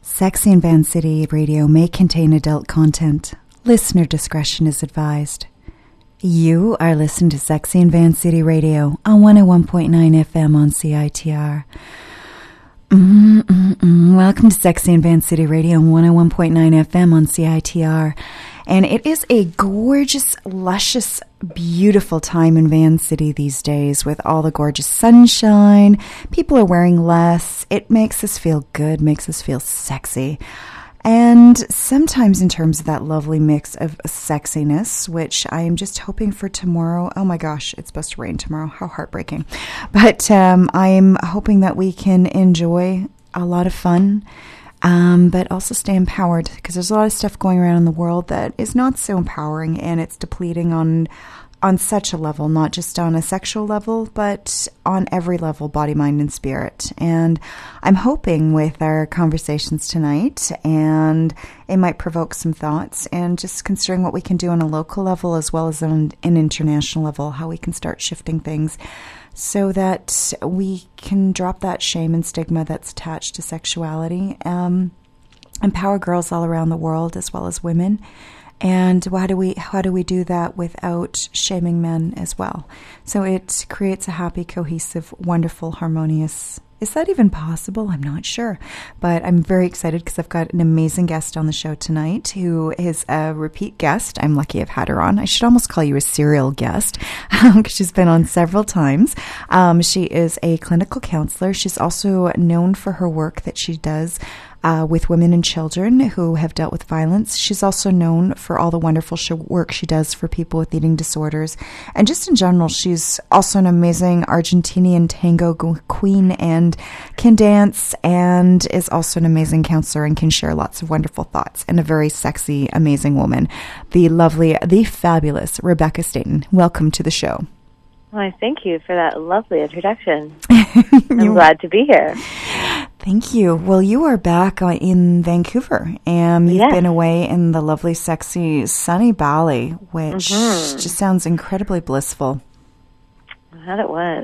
Sexy and Van City Radio may contain adult content. Listener discretion is advised. You are listening to Sexy and Van City Radio on 101.9 FM on CITR. Welcome to Sexy and Van City Radio on 101.9 FM on CITR. And it is a gorgeous, luscious, beautiful time in Van City these days with all the gorgeous sunshine. People are wearing less. It makes us feel good, makes us feel sexy. And sometimes in terms of that lovely mix of sexiness, which I am just hoping for tomorrow. Oh my gosh, it's supposed to rain tomorrow. How heartbreaking. But I am hoping that we can enjoy a lot of fun, but also stay empowered, because there's a lot of stuff going around in the world that is not so empowering, and it's depleting on such a level, not just on a sexual level, but on every level, body, mind, and spirit. And I'm hoping with our conversations tonight, and it might provoke some thoughts, and just considering what we can do on a local level as well as on an international level, how we can start shifting things so that we can drop that shame and stigma that's attached to sexuality, empower girls all around the world as well as women. And how do we do that without shaming men as well? So it creates a happy, cohesive, wonderful, harmonious. Is that even possible? I'm not sure. But I'm very excited because I've got an amazing guest on the show tonight who is a repeat guest. I'm lucky I've had her on. I should almost call you a serial guest because she's been on several times. She is a clinical counselor. She's also known for her work that she does with women and children who have dealt with violence. She's also known for all the wonderful work she does for people with eating disorders. And just in general, she's also an amazing Argentinian tango queen and can dance, and is also an amazing counselor and can share lots of wonderful thoughts, and a very sexy, amazing woman. The lovely, the fabulous Rebecca Staten. Welcome to the show. Why, thank you for that lovely introduction. I'm glad to be here. Thank you. Well, you are back in Vancouver, and you've been away in the lovely, sexy, sunny Bali, which just sounds incredibly blissful. That it was.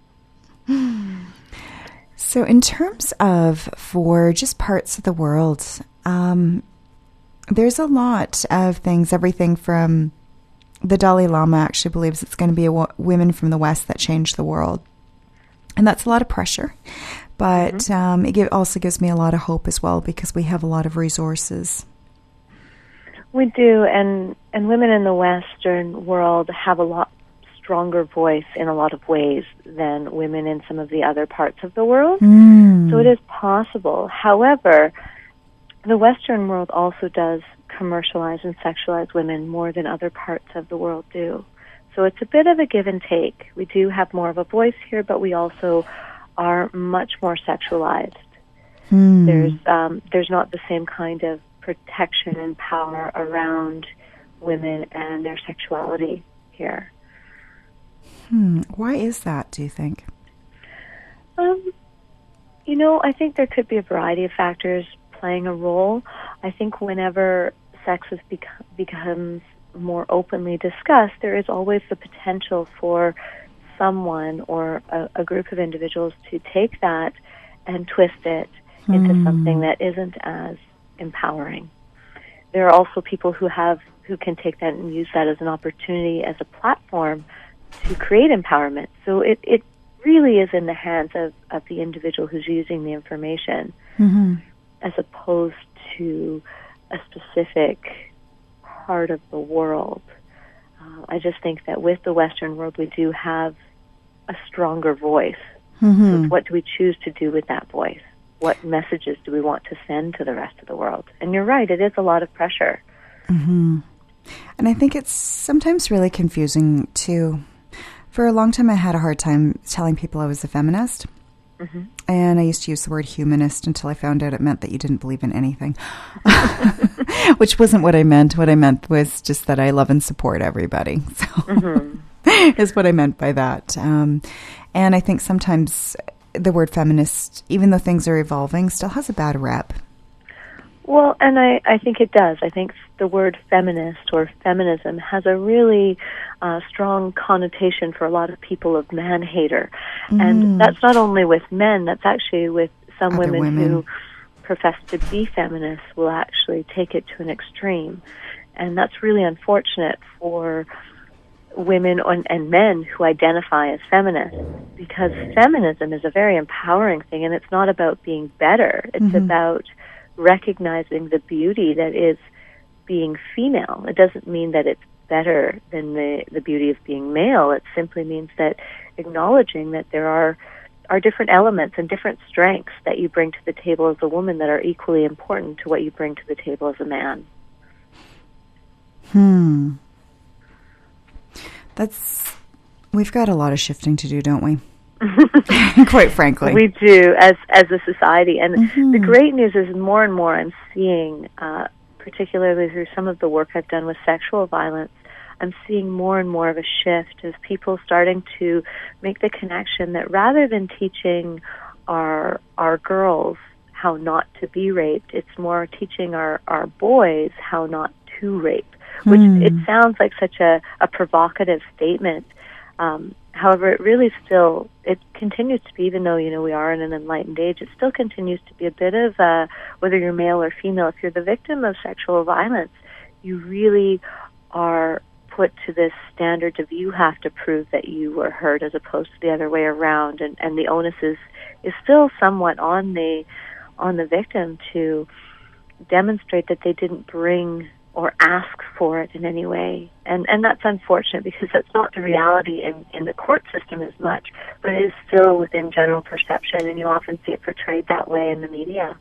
So in terms of for just parts of the world, there's a lot of things, everything from the Dalai Lama actually believes it's going to be women from the West that change the world. And that's a lot of pressure. But it also gives me a lot of hope as well, because we have a lot of resources. We do, and women in the Western world have a lot stronger voice in a lot of ways than women in some of the other parts of the world. So it is possible. However, the Western world also does commercialize and sexualize women more than other parts of the world do. So it's a bit of a give and take. We do have more of a voice here, but we also are much more sexualized. There's not the same kind of protection and power around women and their sexuality here. Why is that, do you think? I think there could be a variety of factors playing a role. I think whenever sex becomes more openly discussed, there is always the potential for someone or a group of individuals to take that and twist it into something that isn't as empowering. There are also people who can take that and use that as an opportunity, as a platform to create empowerment. So it really is in the hands of the individual who's using the information, as opposed to a specific part of the world. I just think that with the Western world, we do have a stronger voice. So what do we choose to do with that voice? What messages do we want to send to the rest of the world? And you're right, it is a lot of pressure. And I think it's sometimes really confusing, too. For a long time, I had a hard time telling people I was a feminist. And I used to use the word humanist until I found out it meant that you didn't believe in anything, which wasn't what I meant. What I meant was just that I love and support everybody. So is what I meant by that. And I think sometimes the word feminist, even though things are evolving, still has a bad rep. Well, and I think it does. I think the word feminist or feminism has a really strong connotation for a lot of people of man-hater. And that's not only with men, that's actually with some women who profess to be feminists will actually take it to an extreme. And that's really unfortunate for women and men who identify as feminists, because feminism is a very empowering thing, and it's not about being better. It's about recognizing the beauty that is being female. It doesn't mean that it's better than the beauty of being male. It simply means that acknowledging that there are different elements and different strengths that you bring to the table as a woman that are equally important to what you bring to the table as a man. We've got a lot of shifting to do, don't we? Quite frankly. We do, as a society. And the great news is more and more I'm seeing, particularly through some of the work I've done with sexual violence, I'm seeing more and more of a shift as people starting to make the connection that rather than teaching our girls how not to be raped, it's more teaching our boys how not to rape, which it sounds like such a provocative statement. However, it really still, it continues to be, even though, we are in an enlightened age, it still continues to be a bit of, whether you're male or female, if you're the victim of sexual violence, you really are put to this standard of you have to prove that you were hurt as opposed to the other way around, and the onus is still somewhat on the victim to demonstrate that they didn't bring or ask for it in any way. And that's unfortunate, because that's not the reality in the court system as much, but it is still within general perception, and you often see it portrayed that way in the media.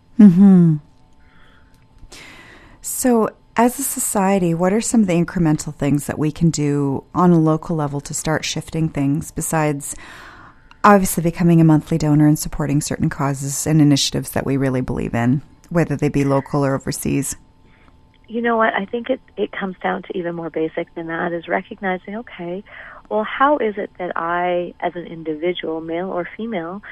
So as a society, what are some of the incremental things that we can do on a local level to start shifting things, besides obviously becoming a monthly donor and supporting certain causes and initiatives that we really believe in, whether they be local or overseas? You know what? I think it comes down to even more basic than that, is recognizing, okay, well, how is it that I, as an individual, male or female,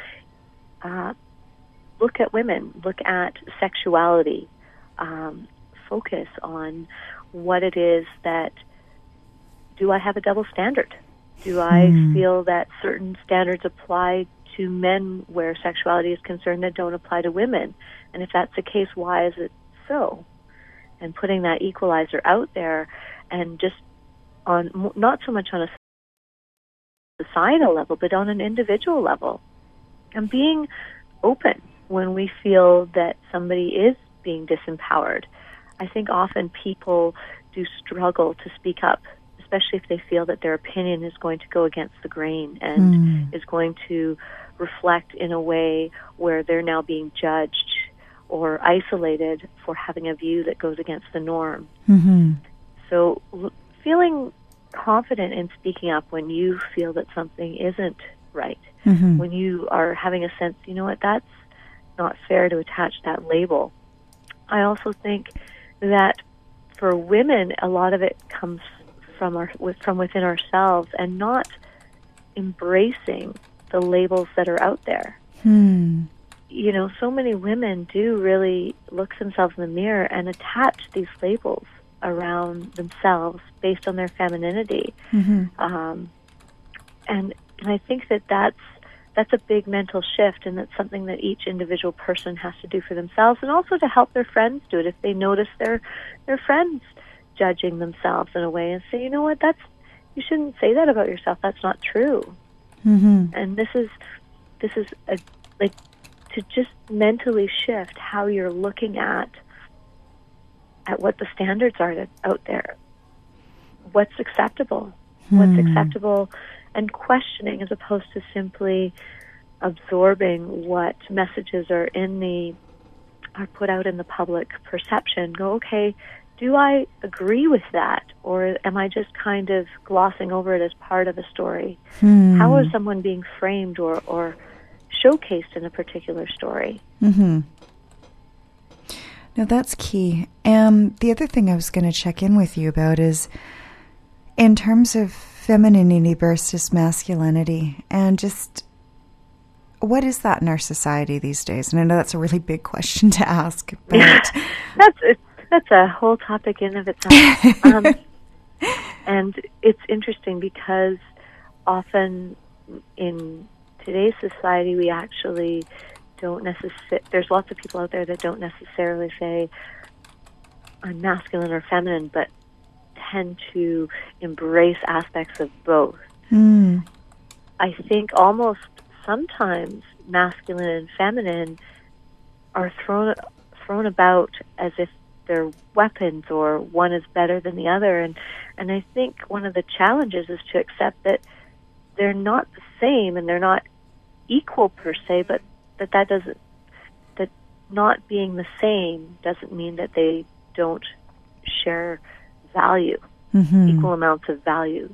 look at women, look at sexuality, focus on what it is that, do I have a double standard? Do I feel that certain standards apply to men where sexuality is concerned that don't apply to women? And if that's the case, why is it so? And putting that equalizer out there, and just on, not so much on a societal level, but on an individual level. And being open when we feel that somebody is being disempowered. I think often people do struggle to speak up, especially if they feel that their opinion is going to go against the grain and is going to reflect in a way where they're now being judged or isolated for having a view that goes against the norm. So feeling confident in speaking up when you feel that something isn't right, when you are having a sense, you know what, that's not fair to attach that label. I also think that for women, a lot of it comes from within ourselves, and not embracing the labels that are out there. So many women do really look themselves in the mirror and attach these labels around themselves based on their femininity. And I think that's a big mental shift, and that's something that each individual person has to do for themselves, and also to help their friends do it if they notice their friends judging themselves in a way, and say, you know what, you shouldn't say that about yourself. That's not true. And this is to just mentally shift how you're looking at what the standards are out there. What's acceptable? What's acceptable, and questioning as opposed to simply absorbing what messages are put out in the public perception. Go, okay, do I agree with that, or am I just kind of glossing over it as part of a story? How is someone being framed or showcased in a particular story? No, that's key. The other thing I was going to check in with you about is in terms of femininity versus masculinity, and just what is that in our society these days? And I know that's a really big question to ask, but that's a whole topic in of itself. And it's interesting because often in today's society we actually don't necessarily, there's lots of people out there that don't necessarily say I'm masculine or feminine, but tend to embrace aspects of both. I think almost sometimes masculine and feminine are thrown about as if they're weapons or one is better than the other. And I think one of the challenges is to accept that they're not the same and they're not equal per se, but that not being the same doesn't mean that they don't share value, equal amounts of value.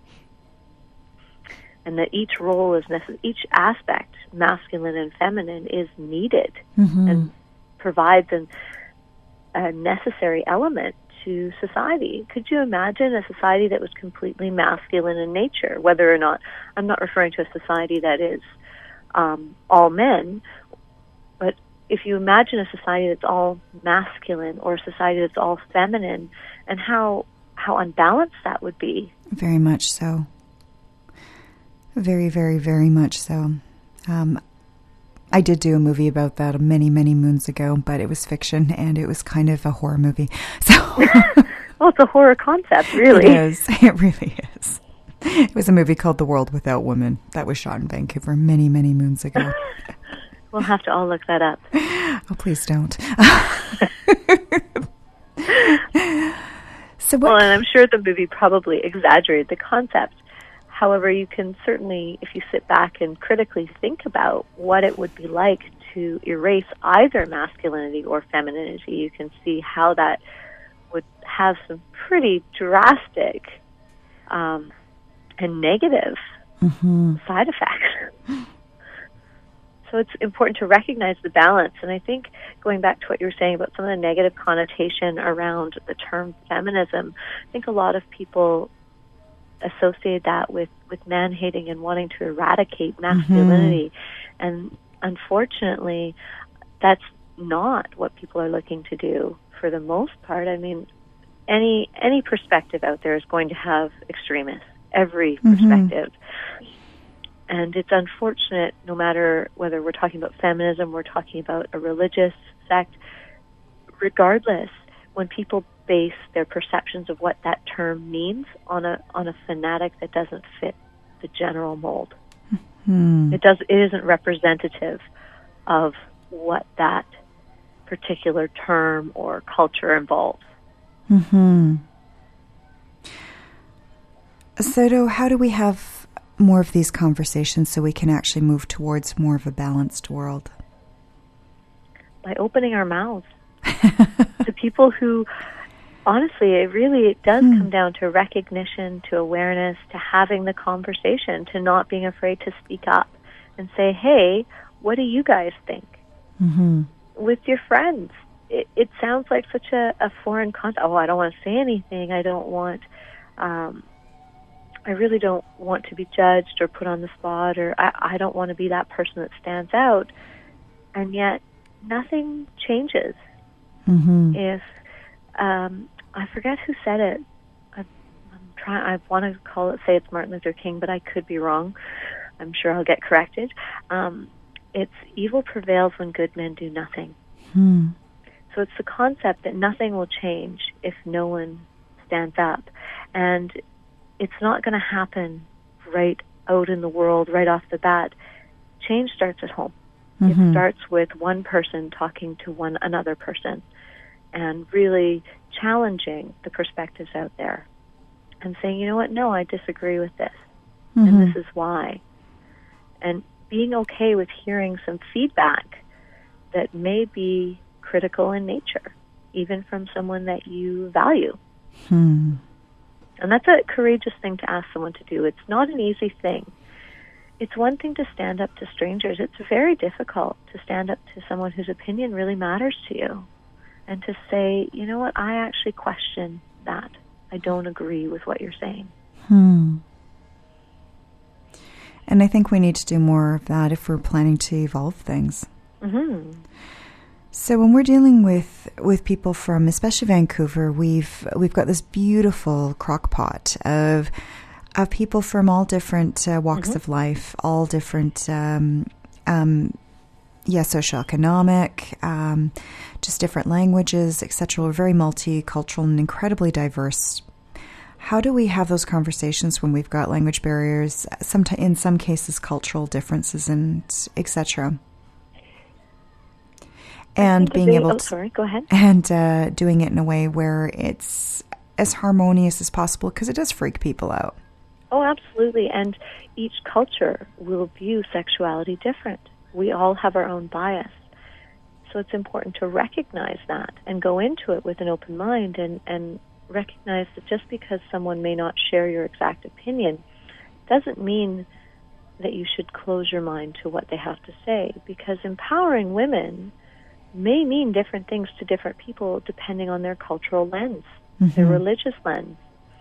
And that each role is each aspect, masculine and feminine, is needed and provides a necessary element to society. Could you imagine a society that was completely masculine in nature? Whether or not, I'm not referring to a society that is all men, but if you imagine a society that's all masculine or a society that's all feminine, and how unbalanced that would be. Very much so. Very, very, very much so. I did do a movie about that many, many moons ago, but it was fiction and it was kind of a horror movie. So, well, it's a horror concept, really. It is. It really is. It was a movie called The World Without Women that was shot in Vancouver many, many moons ago. We'll have to all look that up. Oh, please don't. Well, and I'm sure the movie probably exaggerated the concept. However, you can certainly, if you sit back and critically think about what it would be like to erase either masculinity or femininity, you can see how that would have some pretty drastic and negative side effects. So it's important to recognize the balance. And I think going back to what you were saying about some of the negative connotation around the term feminism, I think a lot of people associate that with man-hating and wanting to eradicate masculinity. And unfortunately, that's not what people are looking to do for the most part. I mean, any perspective out there is going to have extremists, every perspective. And it's unfortunate, no matter whether we're talking about feminism, we're talking about a religious sect, regardless, when people base their perceptions of what that term means on a fanatic that doesn't fit the general mold. It isn't representative of what that particular term or culture involves. So how do we have more of these conversations so we can actually move towards more of a balanced world? By opening our mouths to people who, honestly, it does come down to recognition, to awareness, to having the conversation, to not being afraid to speak up and say, hey, what do you guys think? With your friends. It sounds like such a foreign concept. Oh, I don't want to say anything. I really don't want to be judged or put on the spot, or I don't want to be that person that stands out. And yet, nothing changes. If, I forget who said it. I want to say it's Martin Luther King, but I could be wrong. I'm sure I'll get corrected. It's evil prevails when good men do nothing. So it's the concept that nothing will change if no one stands up. And it's not going to happen right out in the world, right off the bat. Change starts at home. It starts with one person talking to another person and really challenging the perspectives out there and saying, you know what, no, I disagree with this, and this is why. And being okay with hearing some feedback that may be critical in nature, even from someone that you value. And that's a courageous thing to ask someone to do. It's not an easy thing. It's one thing to stand up to strangers. It's very difficult to stand up to someone whose opinion really matters to you and to say, you know what, I actually question that. I don't agree with what you're saying. And I think we need to do more of that if we're planning to evolve things. So when we're dealing with people from, especially Vancouver, we've got this beautiful crock pot of people from all different walks of life, all different socioeconomic, just different languages, etc. We're very multicultural and incredibly diverse. How do we have those conversations when we've got language barriers, in some cases cultural differences, and etc.? And being able to, go ahead. And doing it in a way where it's as harmonious as possible, because it does freak people out. Oh, absolutely. And each culture will view sexuality different. We all have our own bias. So it's important to recognize that and go into it with an open mind and recognize that just because someone may not share your exact opinion doesn't mean that you should close your mind to what they have to say, because empowering women may mean different things to different people depending on their cultural lens, their religious lens.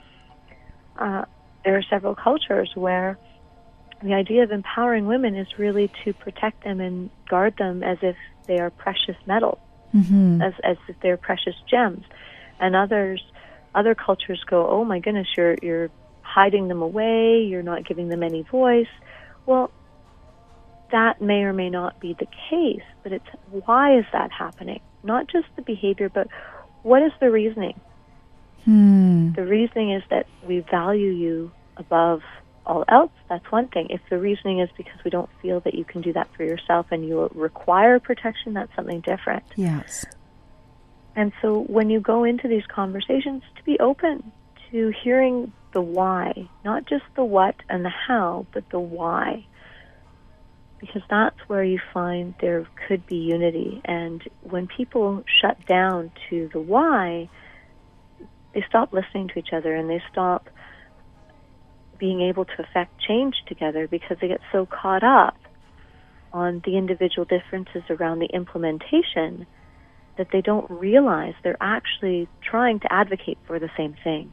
There are several cultures where the idea of empowering women is really to protect them and guard them as if they are precious metal, as if they're precious gems. And other cultures go, oh my goodness, you're hiding them away, you're not giving them any voice. Well, that may or may not be the case, but it's why is that happening? Not just the behavior, but what is the reasoning? The reasoning is that we value you above all else. That's one thing. If the reasoning is because we don't feel that you can do that for yourself and you require protection, that's something different. Yes. And so when you go into these conversations, to be open to hearing the why, not just the what and the how, but the why. Because that's where you find there could be unity. And when people shut down to the why, they stop listening to each other and they stop being able to affect change together, because they get so caught up on the individual differences around the implementation that they don't realize they're actually trying to advocate for the same thing.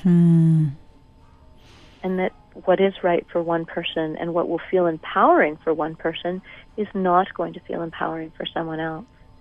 And that what is right for one person and what will feel empowering for one person is not going to feel empowering for someone else.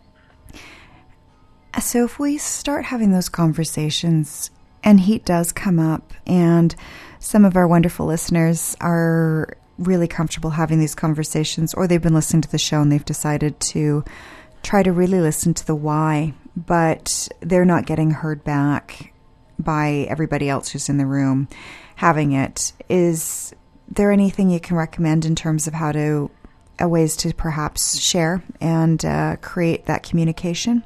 So if we start having those conversations and heat does come up, and some of our wonderful listeners are really comfortable having these conversations, or they've been listening to the show and they've decided to try to really listen to the why, but they're not getting heard back by everybody else who's in the room having it. Is there anything you can recommend in terms of ways to perhaps share and create that communication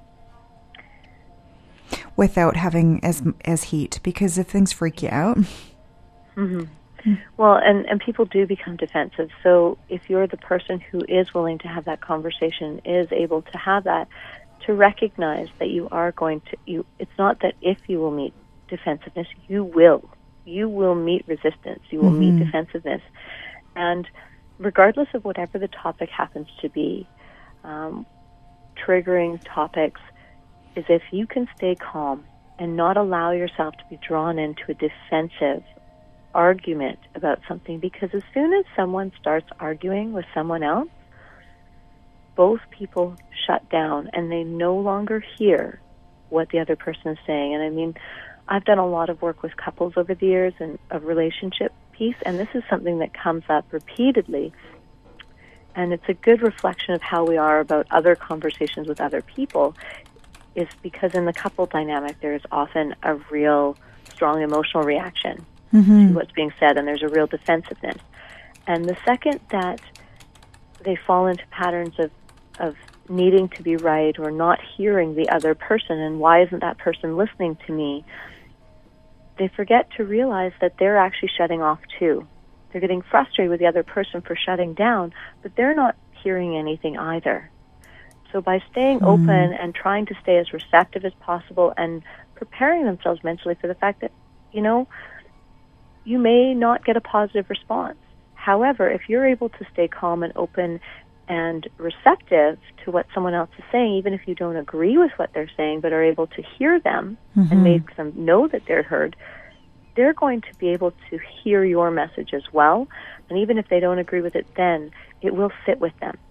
without having as heat? Because if things freak you out. Well, and people do become defensive. So if you're the person who is willing to have that conversation, is able to have that, to recognize that you are going to, it's not that if you will meet defensiveness, you will meet resistance, you will meet defensiveness. And regardless of whatever the topic happens to be, triggering topics, is if you can stay calm and not allow yourself to be drawn into a defensive argument about something, because as soon as someone starts arguing with someone else, both people shut down and they no longer hear what the other person is saying. And I mean, I've done a lot of work with couples over the years and a relationship piece, and this is something that comes up repeatedly. And it's a good reflection of how we are about other conversations with other people, is because in the couple dynamic there is often a real strong emotional reaction to what's being said, and there's a real defensiveness. And the second that they fall into patterns of needing to be right or not hearing the other person, and why isn't that person listening to me, they forget to realize that they're actually shutting off too. They're getting frustrated with the other person for shutting down, but they're not hearing anything either. So by staying open and trying to stay as receptive as possible and preparing themselves mentally for the fact that, you may not get a positive response. However, if you're able to stay calm and open and receptive to what someone else is saying, even if you don't agree with what they're saying, but are able to hear them and make them know that they're heard, they're going to be able to hear your message as well. And even if they don't agree with it then, it will sit with them.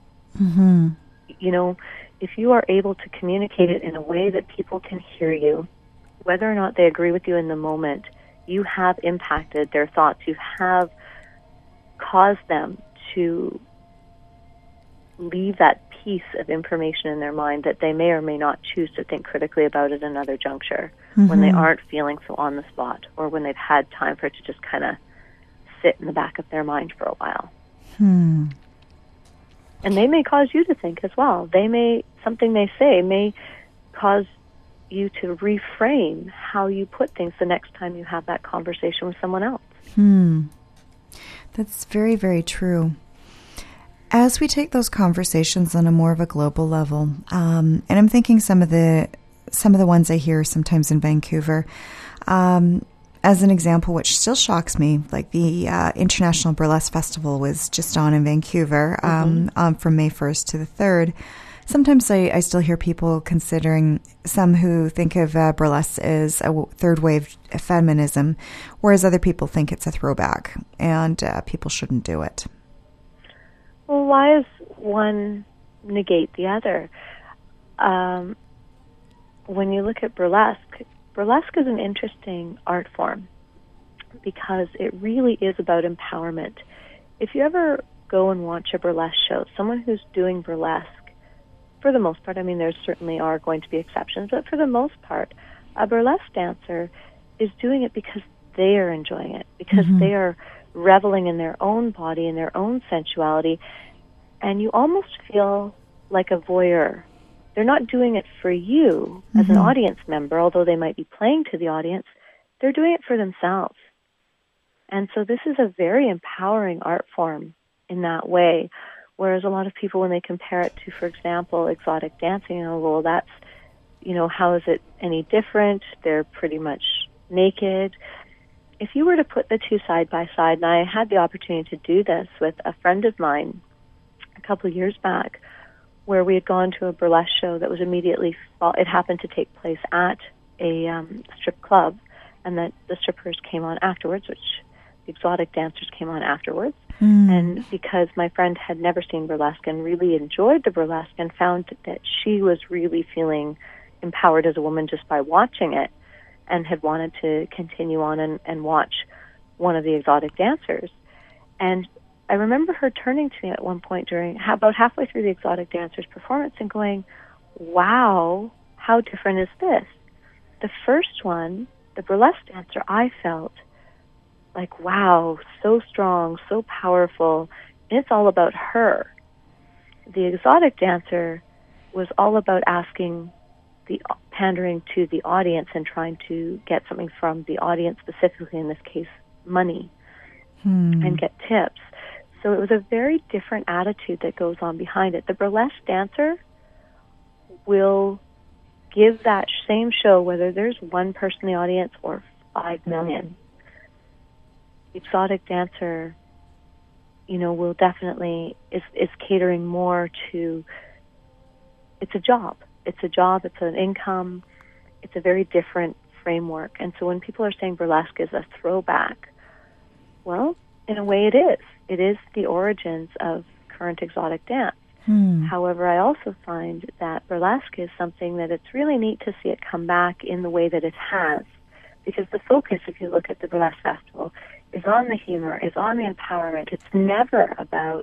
If you are able to communicate it in a way that people can hear you, whether or not they agree with you in the moment, you have impacted their thoughts. You have caused them to leave that piece of information in their mind that they may or may not choose to think critically about at another juncture Mm-hmm. when they aren't feeling so on the spot, or when they've had time for it to just kind of sit in the back of their mind for a while. And they may cause you to think as well. Something they say may cause you to reframe how you put things the next time you have that conversation with someone else. That's very, very true. As we take those conversations on a more of a global level, and I'm thinking some of the ones I hear sometimes in Vancouver, as an example, which still shocks me, like the International Burlesque Festival was just on in Vancouver from May 1st to the 3rd. Sometimes I still hear people considering, some who think of burlesque as a third wave feminism, whereas other people think it's a throwback and people shouldn't do it. Well, why does one negate the other? When you look at burlesque is an interesting art form because it really is about empowerment. If you ever go and watch a burlesque show, someone who's doing burlesque, for the most part, I mean, there certainly are going to be exceptions, but for the most part, a burlesque dancer is doing it because they are enjoying it, because they are reveling in their own body, in their own sensuality, and you almost feel like a voyeur. They're not doing it for you as an audience member, although they might be playing to the audience. They're doing it for themselves. And so this is a very empowering art form in that way. Whereas a lot of people, when they compare it to, for example, exotic dancing, well, that's, how is it any different? They're pretty much naked. If you were to put the two side by side, and I had the opportunity to do this with a friend of mine a couple of years back, where we had gone to a burlesque show that was it happened to take place at a strip club, and that the strippers came on afterwards, which the exotic dancers came on afterwards. And because my friend had never seen burlesque and really enjoyed the burlesque and found that she was really feeling empowered as a woman just by watching it, and had wanted to continue on and watch one of the exotic dancers. And I remember her turning to me at one point about halfway through the exotic dancer's performance and going, wow, how different is this? The first one, the burlesque dancer, I felt like, wow, so strong, so powerful, and it's all about her. The exotic dancer was all about pandering to the audience and trying to get something from the audience, specifically in this case, money, and get tips. So it was a very different attitude that goes on behind it. The burlesque dancer will give that same show, whether there's one person in the audience or 5 million. The exotic dancer, will definitely is catering more to, it's a job. It's an income. It's a very different framework. And so when people are saying burlesque is a throwback, well, in a way it is. It is the origins of current exotic dance. However, I also find that burlesque is something that it's really neat to see it come back in the way that it has. Because the focus, if you look at the Burlesque Festival, is on the humor, is on the empowerment. It's never about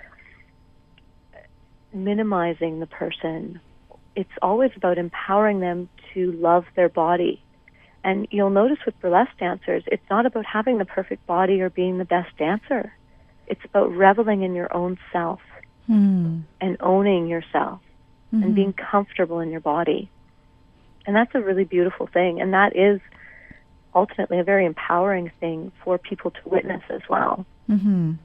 minimizing the person. It's always about empowering them to love their body. And you'll notice with burlesque dancers, it's not about having the perfect body or being the best dancer. It's about reveling in your own self and owning yourself and being comfortable in your body. And that's a really beautiful thing. And that is ultimately a very empowering thing for people to witness as well. No,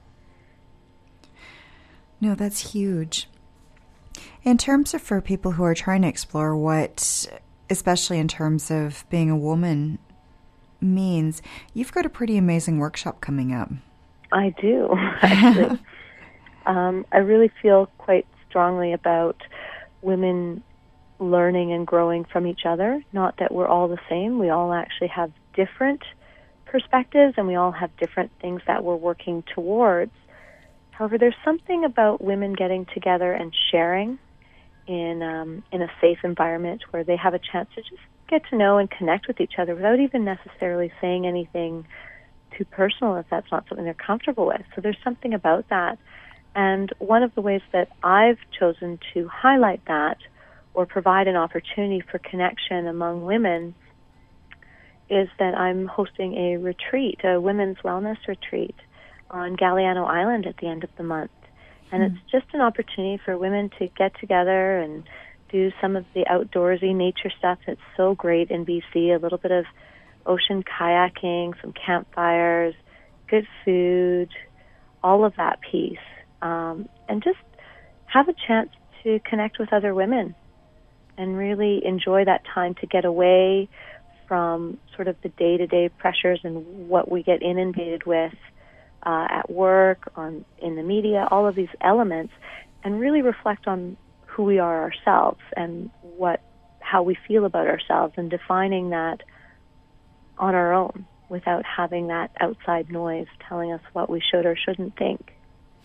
that's huge. In terms of for people who are trying to explore what, especially in terms of being a woman, means, you've got a pretty amazing workshop coming up. I do, actually. I really feel quite strongly about women learning and growing from each other. Not that we're all the same. We all actually have different perspectives, and we all have different things that we're working towards. However, there's something about women getting together and sharing in a safe environment where they have a chance to just get to know and connect with each other without even necessarily saying anything too personal if that's not something they're comfortable with. So there's something about that And one of the ways that I've chosen to highlight that or provide an opportunity for connection among women is that I'm hosting a retreat, a women's wellness retreat on Galiano Island at the end of the month. And it's just an opportunity for women to get together and do some of the outdoorsy nature stuff that's so great in BC, a little bit of ocean kayaking, some campfires, good food, all of that piece. And just have a chance to connect with other women and really enjoy that time to get away from sort of the day-to-day pressures and what we get inundated with at work, in the media, all of these elements, and really reflect on who we are ourselves and how we feel about ourselves, and defining that on our own without having that outside noise telling us what we should or shouldn't think.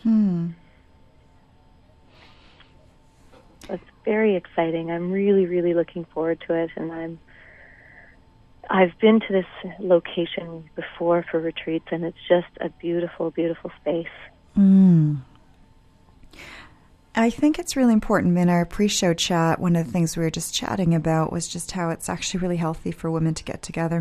It's very exciting. I'm really, really looking forward to it, and I've been to this location before for retreats, and it's just a beautiful, beautiful space. I think it's really important. In our pre-show chat, one of the things we were just chatting about was just how it's actually really healthy for women to get together.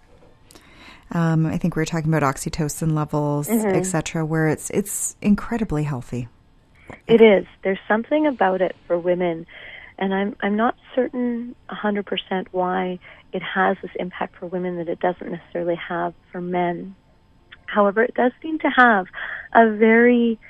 I think we were talking about oxytocin levels, et cetera, where it's incredibly healthy. It is. There's something about it for women, and I'm not certain 100% why it has this impact for women that it doesn't necessarily have for men. However, it does seem to have a very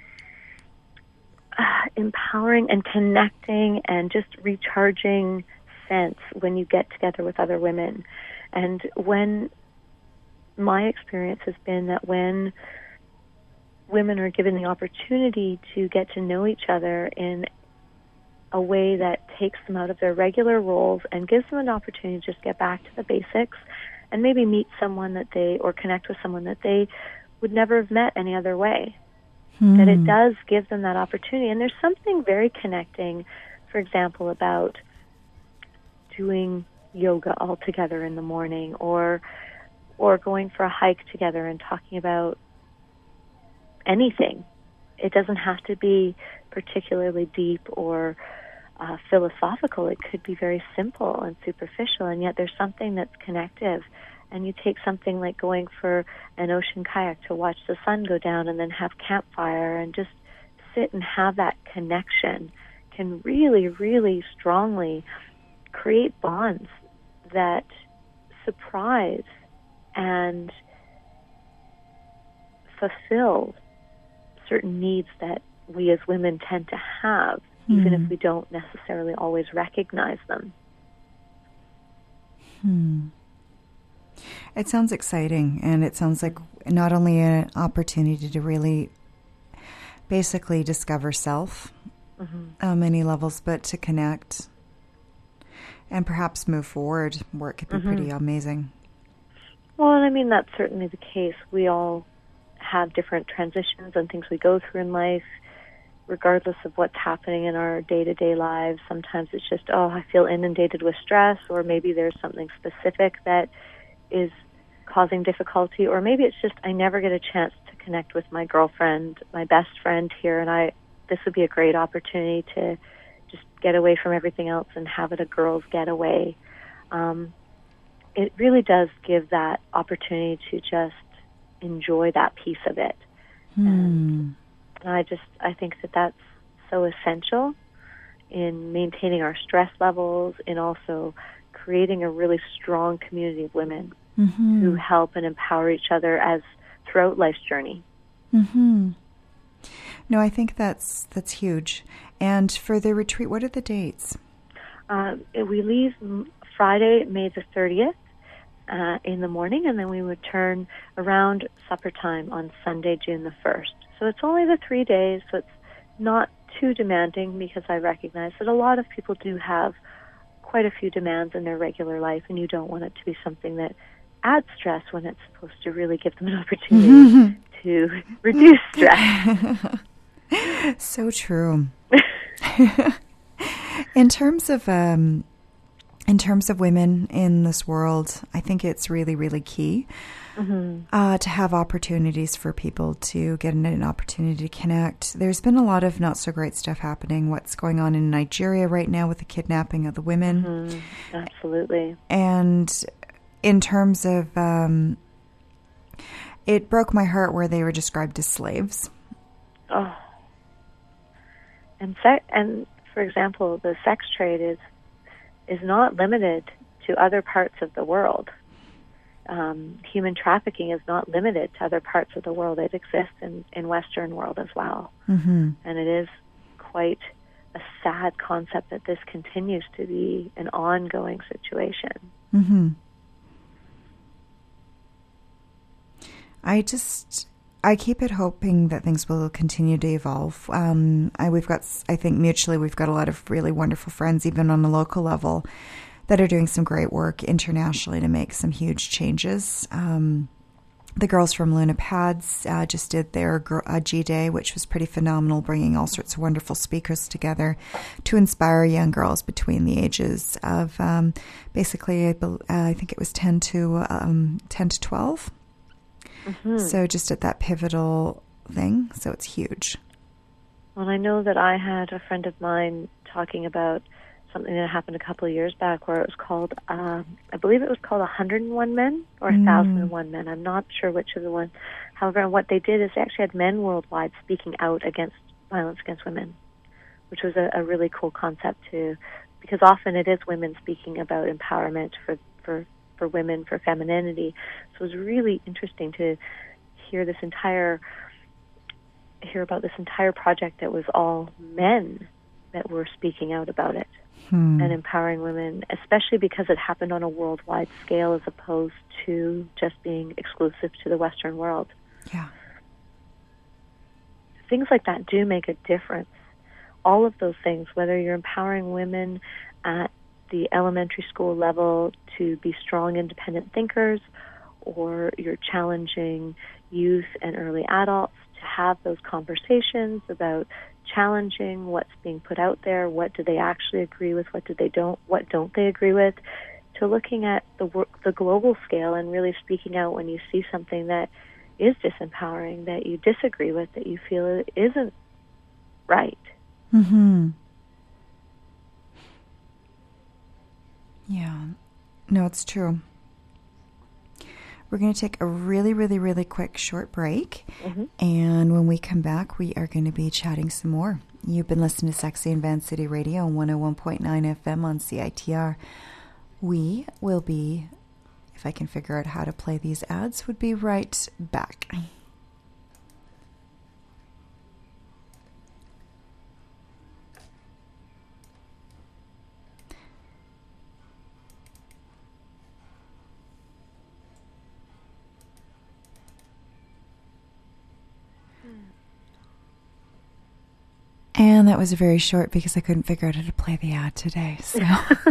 empowering and connecting and just recharging sense when you get together with other women. And when my experience has been that when women are given the opportunity to get to know each other in a way that takes them out of their regular roles and gives them an opportunity to just get back to the basics and maybe meet someone or connect with someone that they would never have met any other way. That it does give them that opportunity. And there's something very connecting, for example, about doing yoga all together in the morning, or going for a hike together and talking about anything. It doesn't have to be particularly deep or philosophical. It could be very simple and superficial, and yet there's something that's connective. And you take something like going for an ocean kayak to watch the sun go down and then have campfire and just sit and have that connection can really, really strongly create bonds that surprise and fulfill certain needs that we as women tend to have, even if we don't necessarily always recognize them. It sounds exciting, and it sounds like not only an opportunity to really basically discover self on many levels, but to connect and perhaps move forward where it could be pretty amazing. Well, and I mean, that's certainly the case. We all have different transitions and things we go through in life, regardless of what's happening in our day-to-day lives. Sometimes it's just, I feel inundated with stress, or maybe there's something specific that is causing difficulty, or maybe it's just I never get a chance to connect with my girlfriend, my best friend here, and this would be a great opportunity to just get away from everything else and have it a girls' getaway. It really does give that opportunity to just enjoy that piece of it. And I think that that's so essential in maintaining our stress levels, in also creating a really strong community of women who help and empower each other throughout life's journey. No, I think that's huge. And for the retreat, what are the dates? We leave Friday, May the 30th in the morning, and then we return around supper time on Sunday, June the 1st. So it's only the 3 days, so it's not too demanding, because I recognize that a lot of people do have quite a few demands in their regular life, and you don't want it to be something that adds stress when it's supposed to really give them an opportunity to reduce stress. So true. In terms of in terms of women in this world, I think it's really, really key to have opportunities for people to get an opportunity to connect. There's been a lot of not so great stuff happening. What's going on in Nigeria right now with the kidnapping of the women. Absolutely. And in terms of, it broke my heart where they were described as slaves. Oh. And for example, the sex trade is not limited to other parts of the world. Human trafficking is not limited to other parts of the world. It exists in Western world as well. And it is quite a sad concept that this continues to be an ongoing situation. I keep it hoping that things will continue to evolve. I think mutually we've got a lot of really wonderful friends, even on a local level, that are doing some great work internationally to make some huge changes. The girls from Luna Pads just did their G-Day, which was pretty phenomenal, bringing all sorts of wonderful speakers together to inspire young girls between the ages of basically, I think it was 10 to 12. So just at that pivotal thing, so it's huge. Well, I know that I had a friend of mine talking about something that happened a couple of years back where it was called, I believe it was called 101 Men or 1,001 Men. I'm not sure which of the one. However, what they did is they actually had men worldwide speaking out against violence against women, which was a really cool concept too, because often it is women speaking about empowerment for women, for femininity. So it was really interesting to hear about this entire project that was all men that were speaking out about it and empowering women, especially because it happened on a worldwide scale as opposed to just being exclusive to the Western world. Yeah. Things like that do make a difference. All of those things, whether you're empowering women at the elementary school level to be strong, independent thinkers, or you're challenging youth and early adults to have those conversations about challenging what's being put out there, what do they actually agree with, what don't they agree with, to looking at the global scale and really speaking out when you see something that is disempowering, that you disagree with, that you feel isn't right. Yeah, no, it's true. We're going to take a really, really, really quick short break. And when we come back, we are going to be chatting some more. You've been listening to Sexy in Van City Radio on 101.9 FM on CITR. We will be, if I can figure out how to play these ads, would be right back. And that was very short because I couldn't figure out how to play the ad today. So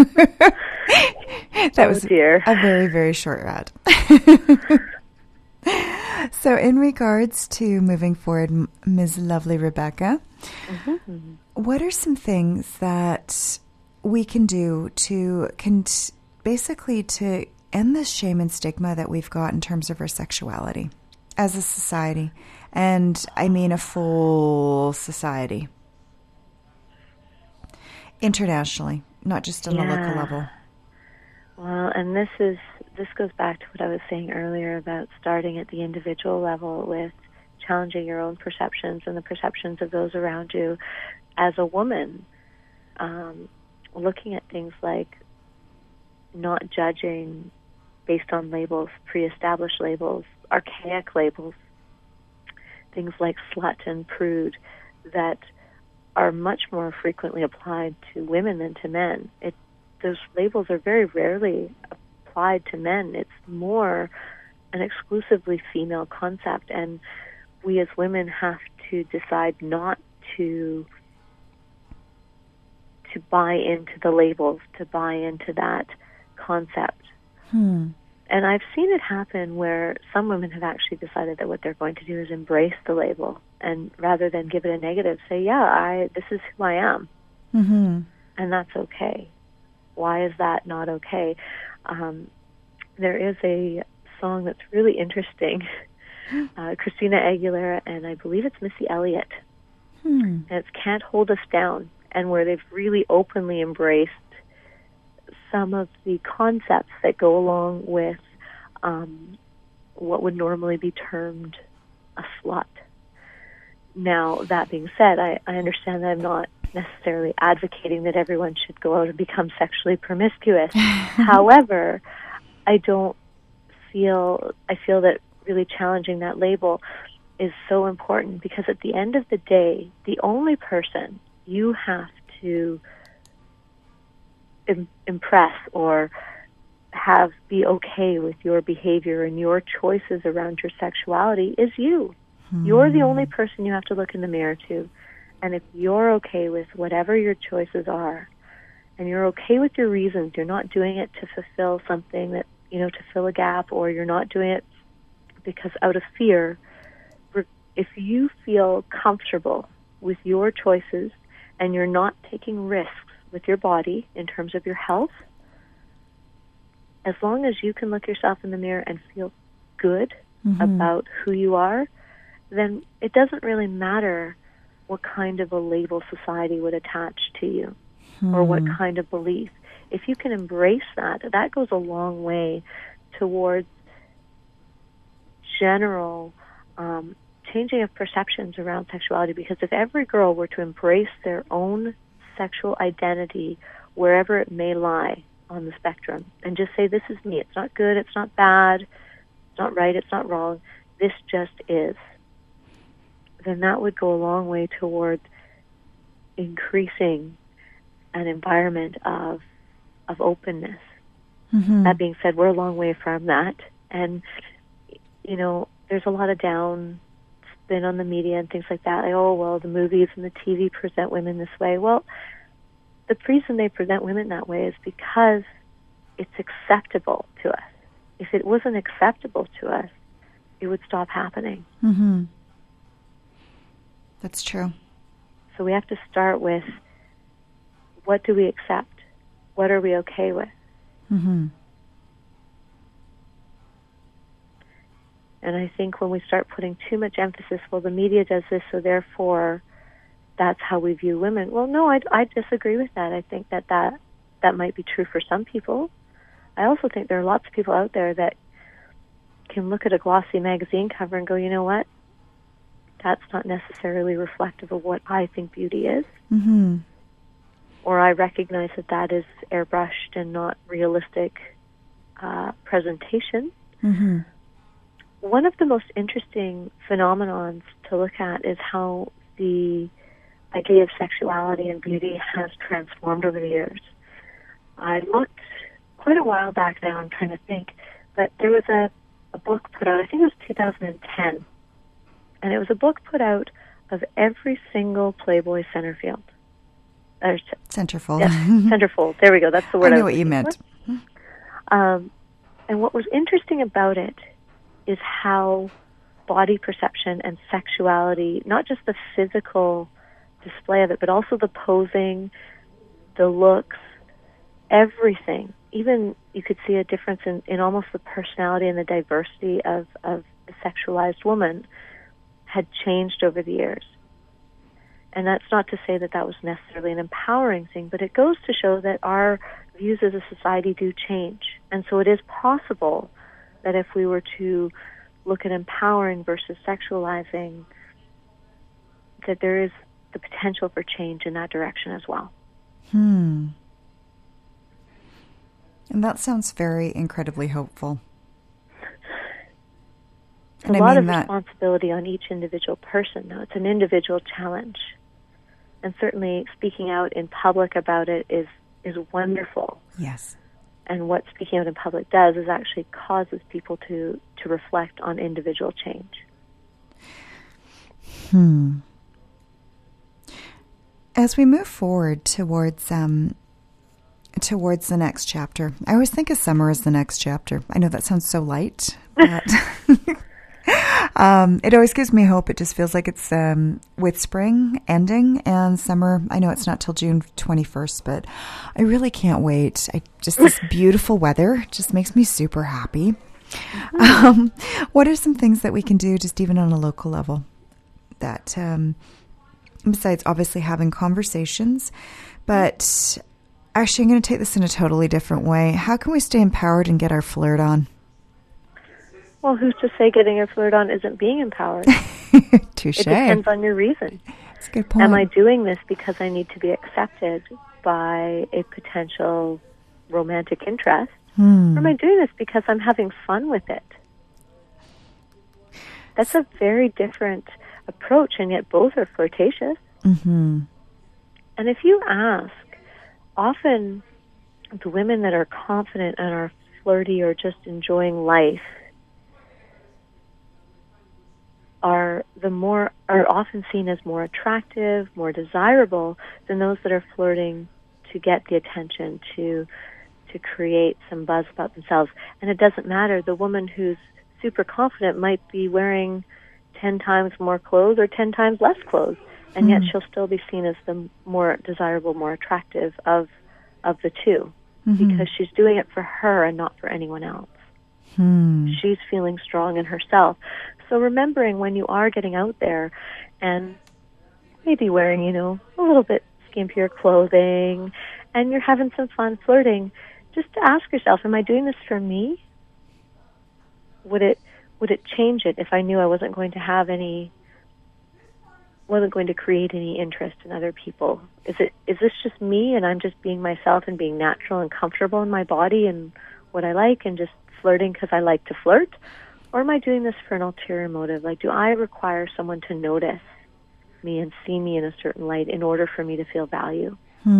that was a very, very short ad. So in regards to moving forward, Ms. Lovely Rebecca, what are some things that we can do to basically to end this shame and stigma that we've got in terms of our sexuality as a society? And I mean a full society. Internationally, not just on a local level. Well, and this goes back to what I was saying earlier about starting at the individual level with challenging your own perceptions and the perceptions of those around you. As a woman, looking at things like not judging based on labels, pre-established labels, archaic labels, things like slut and prude that are much more frequently applied to women than to men. Those labels are very rarely applied to men. It's more an exclusively female concept, and we as women have to decide not to buy into the labels, to buy into that concept. And I've seen it happen where some women have actually decided that what they're going to do is embrace the label, and rather than give it a negative, say, this is who I am. And that's okay. Why is that not okay? There is a song that's really interesting. Christina Aguilera, and I believe it's Missy Elliott. And it's Can't Hold Us Down, and where they've really openly embraced some of the concepts that go along with what would normally be termed a slut. Now, that being said, I understand that I'm not necessarily advocating that everyone should go out and become sexually promiscuous. However, I feel that really challenging that label is so important, because at the end of the day, the only person you have to impress or have be okay with your behavior and your choices around your sexuality is you. You're the only person you have to look in the mirror to. And if you're okay with whatever your choices are, and you're okay with your reasons, you're not doing it to fulfill something that, to fill a gap, or you're not doing it because out of fear, if you feel comfortable with your choices and you're not taking risks with your body in terms of your health, as long as you can look yourself in the mirror and feel good about who you are, then it doesn't really matter what kind of a label society would attach to you or what kind of belief. If you can embrace that, that goes a long way towards general changing of perceptions around sexuality, because if every girl were to embrace their own sexual identity wherever it may lie on the spectrum and just say, this is me, it's not good, it's not bad, it's not right, it's not wrong, this just is, then that would go a long way towards increasing an environment of openness. That being said, we're a long way from that, and there's a lot of down spin on the media and things like that. The movies and the TV present women this way. Well, the reason they present women that way is because it's acceptable to us. If it wasn't acceptable to us, it would stop happening. That's true. So we have to start with, what do we accept? What are we okay with? And I think when we start putting too much emphasis, well, the media does this, so therefore that's how we view women. Well, no, I disagree with that. I think that might be true for some people. I also think there are lots of people out there that can look at a glossy magazine cover and go, you know what? That's not necessarily reflective of what I think beauty is. Or I recognize that is airbrushed and not realistic presentation. One of the most interesting phenomenons to look at is how the idea of sexuality and beauty has transformed over the years. I looked quite a while back now, I'm trying to think, but there was a book put out, I think it was 2010, and it was a book put out of every single Playboy centerfold. Centerfold. Yes, centerfold. There we go. That's the word I know what you meant. And what was interesting about it is how body perception and sexuality, not just the physical display of it, but also the posing, the looks, everything. Even you could see a difference in almost the personality and the diversity of the sexualized woman had changed over the years. And that's not to say that was necessarily an empowering thing, but it goes to show that our views as a society do change. And so it is possible that if we were to look at empowering versus sexualizing, that there is the potential for change in that direction as well. And that sounds very incredibly hopeful. It's a lot of responsibility on each individual person, though. It's an individual challenge. And certainly speaking out in public about it is wonderful. Yes. And what speaking out in public does is actually causes people to reflect on individual change. As we move forward towards the next chapter, I always think of summer as the next chapter. I know that sounds so light, but It always gives me hope. It just feels like it's with spring ending and summer. I know it's not till June 21st, but I really can't wait. This beautiful weather just makes me super happy. What are some things that we can do just even on a local level that, besides obviously having conversations, but actually I'm going to take this in a totally different way. How can we stay empowered and get our flirt on? Well, who's to say getting your flirt on isn't being empowered? Touche. It depends on your reason. That's a good point. Am I doing this because I need to be accepted by a potential romantic interest? Or am I doing this because I'm having fun with it? That's a very different approach, and yet both are flirtatious. Mm-hmm. And if you ask, often the women that are confident and are flirty or just enjoying life are often seen as more attractive, more desirable than those that are flirting to get the attention, to create some buzz about themselves. And it doesn't matter. The woman who's super confident might be wearing 10 times more clothes or 10 times less clothes, and yet she'll still be seen as the more desirable, more attractive of the two, because she's doing it for her and not for anyone else. She's feeling strong in herself. So remembering when you are getting out there and maybe wearing, a little bit skimpier clothing, and you're having some fun flirting, just to ask yourself, am I doing this for me? Would it change it if I knew I wasn't going to create any interest in other people? Is this just me and I'm just being myself and being natural and comfortable in my body and what I like and just flirting because I like to flirt? Or am I doing this for an ulterior motive? Like, do I require someone to notice me and see me in a certain light in order for me to feel value?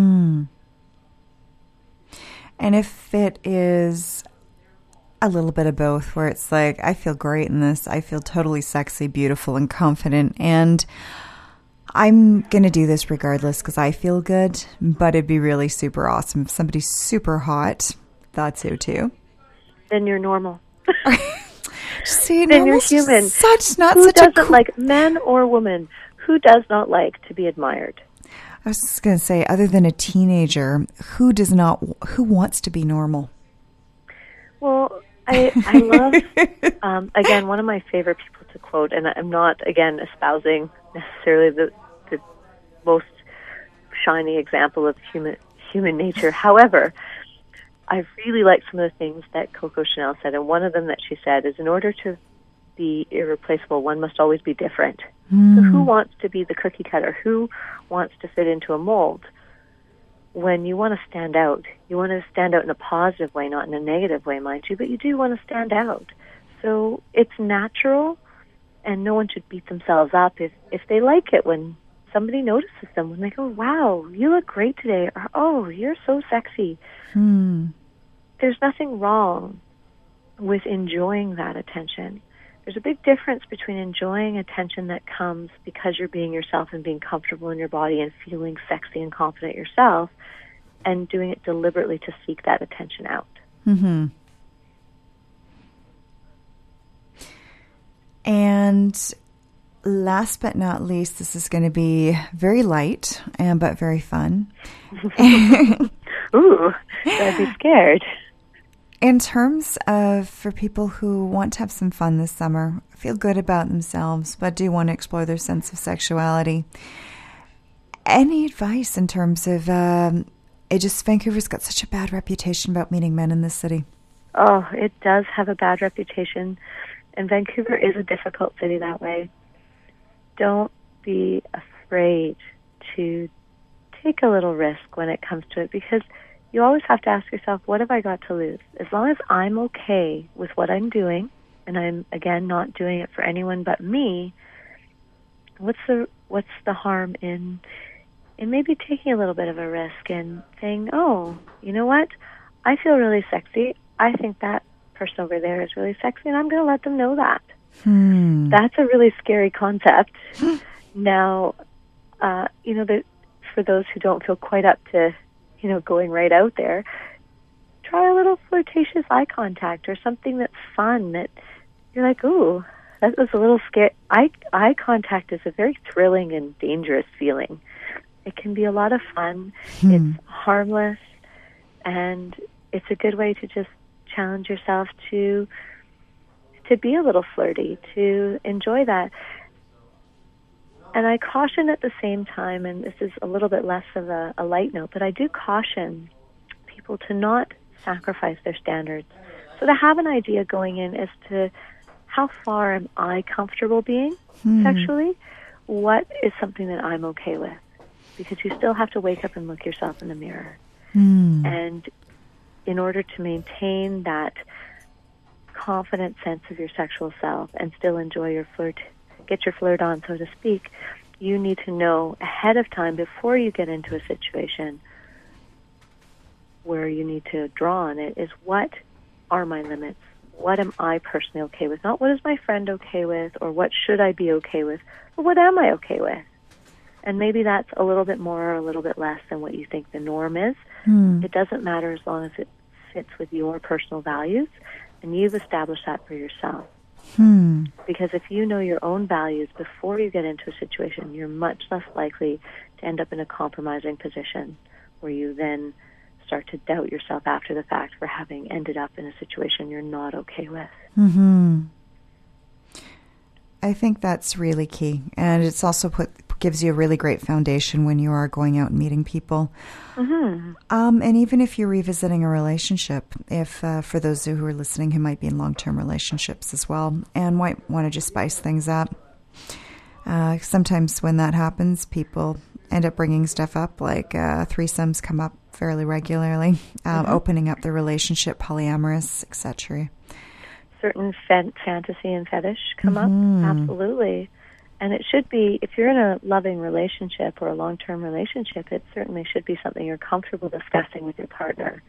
And if it is a little bit of both, where it's like, I feel great in this, I feel totally sexy, beautiful, and confident, and I'm going to do this regardless because I feel good, but it'd be really super awesome if somebody's super hot, thought so too. Then you're normal. See, then you're human. Who doesn't like, men or women, who does not like to be admired? I was just going to say, other than a teenager, who wants to be normal? Well, I love, again, one of my favorite people to quote, and I'm not, again, espousing necessarily the most shiny example of human nature. However, I really like some of the things that Coco Chanel said, and one of them that she said is, in order to be irreplaceable, one must always be different. So who wants to be the cookie cutter? Who wants to fit into a mold? When you want to stand out, you want to stand out in a positive way, not in a negative way, mind you, but you do want to stand out. So it's natural, and no one should beat themselves up if they like it when somebody notices them, when they go, wow, you look great today, or oh, you're so sexy. There's nothing wrong with enjoying that attention. There's a big difference between enjoying attention that comes because you're being yourself and being comfortable in your body and feeling sexy and confident yourself, and doing it deliberately to seek that attention out. And last but not least, this is going to be very light, but very fun. Ooh, I'd be scared. In terms of, for people who want to have some fun this summer, feel good about themselves, but do want to explore their sense of sexuality, any advice in terms of, Vancouver's got such a bad reputation about meeting men in this city. Oh, it does have a bad reputation, and Vancouver is a difficult city that way. Don't be afraid to take a little risk when it comes to it, because you always have to ask yourself, what have I got to lose? As long as I'm okay with what I'm doing, and I'm, again, not doing it for anyone but me, what's the harm in maybe taking a little bit of a risk and saying, oh, you know what? I feel really sexy. I think that person over there is really sexy, and I'm going to let them know that. That's a really scary concept. Now, that for those who don't feel quite up to, going right out there, try a little flirtatious eye contact or something that's fun, that you're like, ooh, that was a little scary. Eye contact is a very thrilling and dangerous feeling. It can be a lot of fun. It's harmless, and it's a good way to just challenge yourself to be a little flirty, to enjoy that. And I caution at the same time, and this is a little bit less of a light note, but I do caution people to not sacrifice their standards. So to have an idea going in as to how far am I comfortable being sexually, what is something that I'm okay with. Because you still have to wake up and look yourself in the mirror. And in order to maintain that confident sense of your sexual self and still enjoy your flirt, get your flirt on, so to speak, you need to know ahead of time before you get into a situation where you need to draw on it is what are my limits? What am I personally okay with? Not what is my friend okay with or what should I be okay with, but what am I okay with? And maybe that's a little bit more or a little bit less than what you think the norm is. It doesn't matter as long as it fits with your personal values and you've established that for yourself. Because if you know your own values before you get into a situation, you're much less likely to end up in a compromising position where you then start to doubt yourself after the fact for having ended up in a situation you're not okay with. I think that's really key. And it's also gives you a really great foundation when you are going out and meeting people. And even if you're revisiting a relationship, if for those who are listening who might be in long-term relationships as well and might want to just spice things up. Sometimes when that happens, people end up bringing stuff up, like threesomes come up fairly regularly, opening up the relationship, polyamorous, etc. Certain fantasy and fetish come up, absolutely. And it should be, if you're in a loving relationship or a long-term relationship, it certainly should be something you're comfortable discussing with your partner.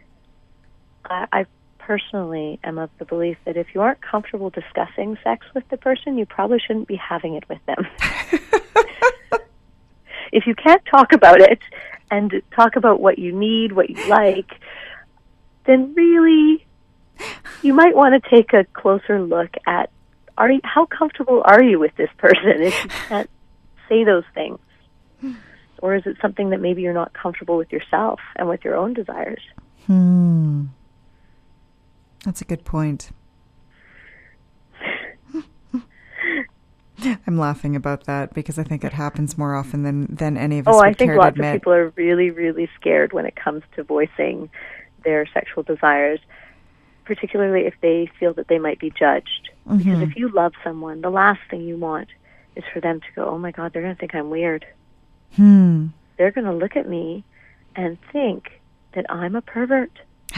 I personally am of the belief that if you aren't comfortable discussing sex with the person, you probably shouldn't be having it with them. If you can't talk about it and talk about what you need, what you like, then really you might want to take a closer look at how comfortable are you with this person if you can't say those things? Or is it something that maybe you're not comfortable with yourself and with your own desires? That's a good point. I'm laughing about that because I think it happens more often than any of us would care to admit. I think lots of people are really, really scared when it comes to voicing their sexual desires, particularly if they feel that they might be judged. Because if you love someone, the last thing you want is for them to go, oh my God, they're going to think I'm weird. They're going to look at me and think that I'm a pervert.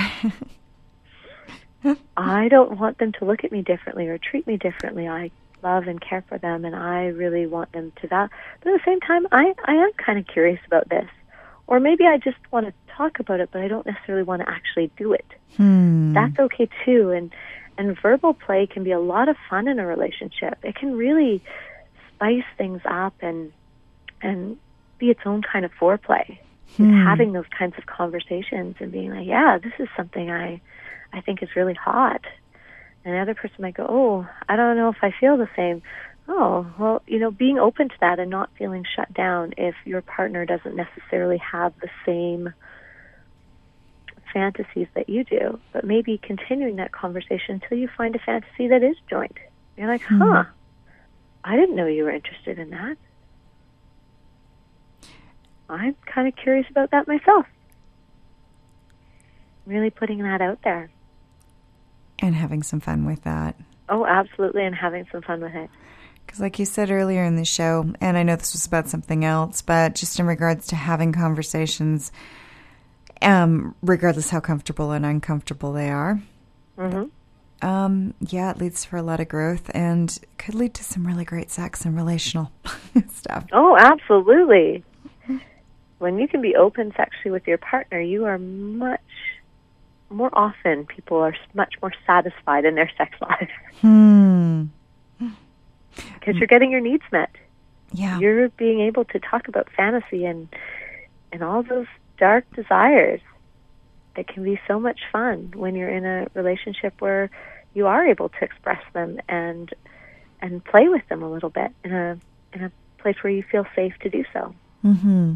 I don't want them to look at me differently or treat me differently. I love and care for them, and I really want them to that. But at the same time, I am kind of curious about this. Or maybe I just want to talk about it, but I don't necessarily want to actually do it. That's okay too. And verbal play can be a lot of fun in a relationship. It can really spice things up and be its own kind of foreplay. Having those kinds of conversations and being like, yeah, this is something I think is really hot. And the other person might go, oh, I don't know if I feel the same. Oh, well, being open to that and not feeling shut down if your partner doesn't necessarily have the same fantasies that you do, but maybe continuing that conversation until you find a fantasy that is joint. You're like, I didn't know you were interested in that. I'm kind of curious about that myself. Really putting that out there. And having some fun with that. Oh, absolutely, and having some fun with it. Because like you said earlier in the show, and I know this was about something else, but just in regards to having conversations, regardless how comfortable and uncomfortable they are, it leads for a lot of growth and could lead to some really great sex and relational stuff. Oh, absolutely. When you can be open sexually with your partner, you are much more often, people are much more satisfied in their sex life. Because you're getting your needs met. Yeah. You're being able to talk about fantasy and all those dark desires. It can be so much fun when you're in a relationship where you are able to express them and play with them a little bit in a place where you feel safe to do so. Mm-hmm.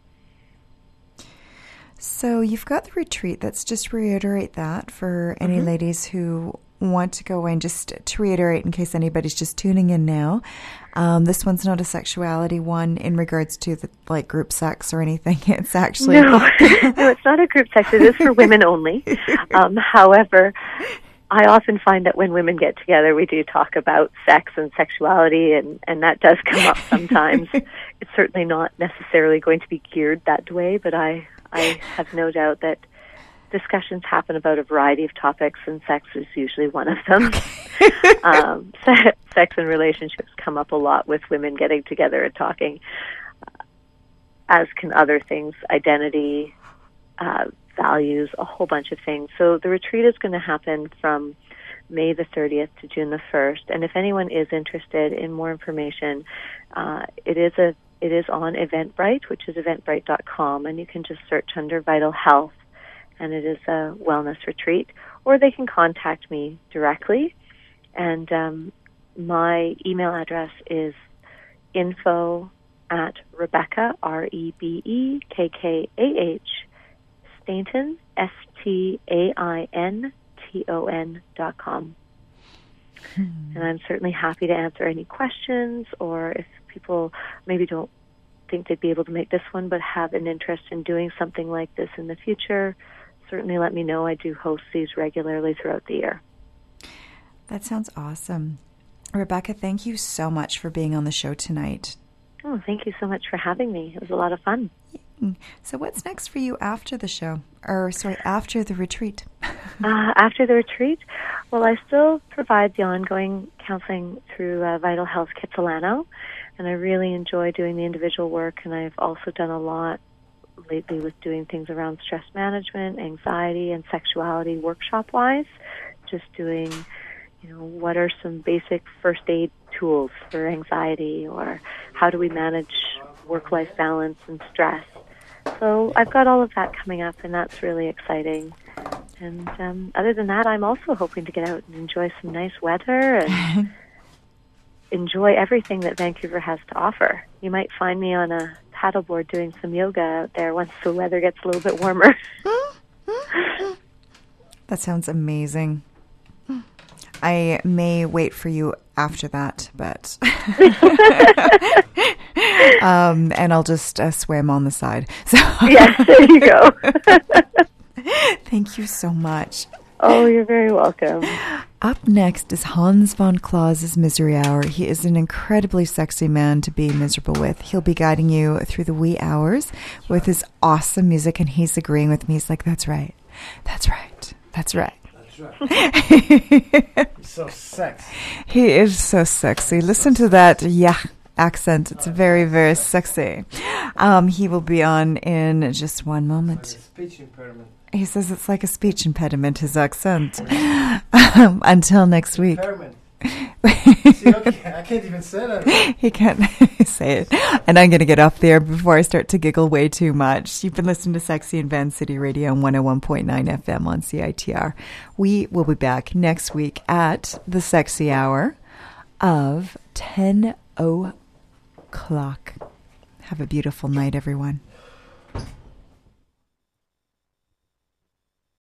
So you've got the retreat. Let's just reiterate that for any ladies who want to go in, just to reiterate in case anybody's just tuning in now. This one's not a sexuality one in regards to the, like, group sex or anything. It's actually... No, no, it's not a group sex. It is for women only. However, I often find that when women get together, we do talk about sex and sexuality, and that does come up sometimes. It's certainly not necessarily going to be geared that way, but I have no doubt that discussions happen about a variety of topics, and sex is usually one of them. Sex and relationships come up a lot with women getting together and talking, as can other things, identity, values, a whole bunch of things. So the retreat is going to happen from May the 30th to June the 1st, and if anyone is interested in more information, it is on Eventbrite, which is eventbrite.com, and you can just search under Vital Health, and it is a wellness retreat, or they can contact me directly, and my email address is info@Rebecca, REBEKKAH, Stainton, STAINTON.com. And I'm certainly happy to answer any questions, or if people maybe don't think they'd be able to make this one but have an interest in doing something like this in the future, certainly let me know. I do host these regularly throughout the year. That sounds awesome. Rebecca, thank you so much for being on the show tonight. Oh, thank you so much for having me. It was a lot of fun. So what's next for you after the show? After the retreat? After the retreat? Well, I still provide the ongoing counseling through Vital Health Kitsilano, and I really enjoy doing the individual work, and I've also done a lot lately with doing things around stress management, anxiety, and sexuality workshop-wise, just doing, what are some basic first aid tools for anxiety, or how do we manage work-life balance and stress. So I've got all of that coming up, and that's really exciting. And other than that, I'm also hoping to get out and enjoy some nice weather and enjoy everything that Vancouver has to offer. You might find me on a paddleboard doing some yoga out there once the weather gets a little bit warmer. That sounds amazing. I may wait for you after that, but and I'll just swim on the side. So yes, there you go. Thank you so much. Oh, you're very welcome. Up next is Hans von Klaus's Misery Hour. He is an incredibly sexy man to be miserable with. He'll be guiding you through the wee hours with his awesome music, and he's agreeing with me. He's like, that's right. That's right. That's right. He's so sexy. He is so sexy. Listen to that accent. It's very, very sexy. He will be on in just one moment. Speech impairment. He says it's like a speech impediment, his accent. Until next week. Impairment. See, okay, I can't even say that. He can't say it. And I'm going to get off there before I start to giggle way too much. You've been listening to Sexy in Van City Radio on 101.9 FM on CITR. We will be back next week at the sexy hour of 10 o'clock. Have a beautiful night, everyone.